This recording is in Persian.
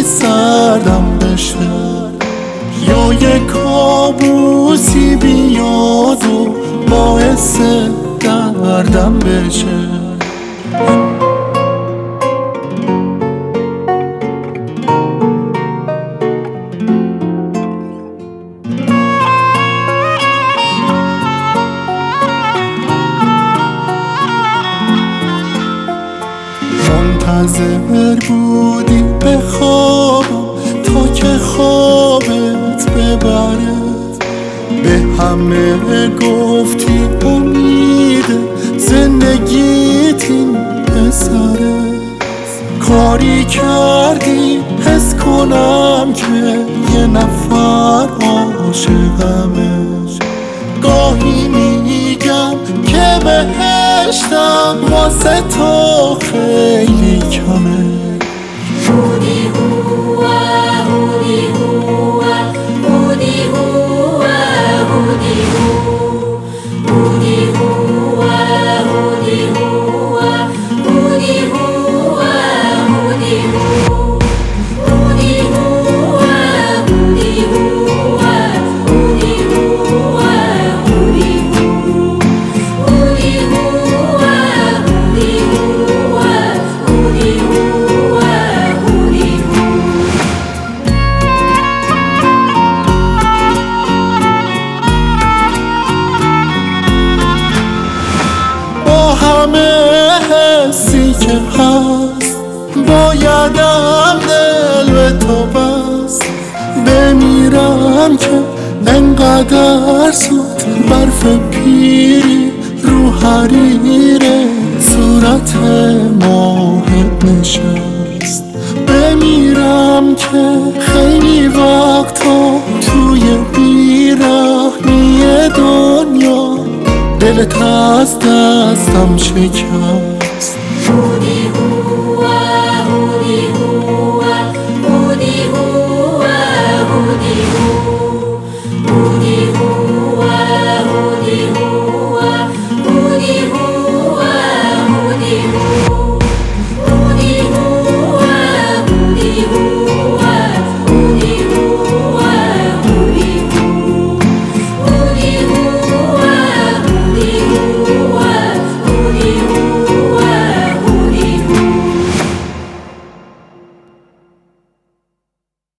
سردم بشه، یا یه کابوسی بیاد و باعث دردم بشه. منتظر بودی به خوابم تا که خوابت ببره، به همه گفتی امید زندگیت این پسره. کاری کردی حس کنم که یه نفر عاشقمه، گاهی میگم که بهشتم واسه تو خیلی کمه. هودی هوا هودی هوا هودی هوا هودی هوا هودی هوا هودی هوا هودی هوا هودی هوا هودی هوا هودی هوا هودی هوا هودی هوا هودی هوا هودی هوا هودی هوا. با همه حسی که هست بایدم دل به تو بست، بمیرم که انقدر زود برف پیری رو حریر صورت ماهت نشست. بمیرم که خیلی وقتا توی بیرحمی دنیا دلت از دستم شکست.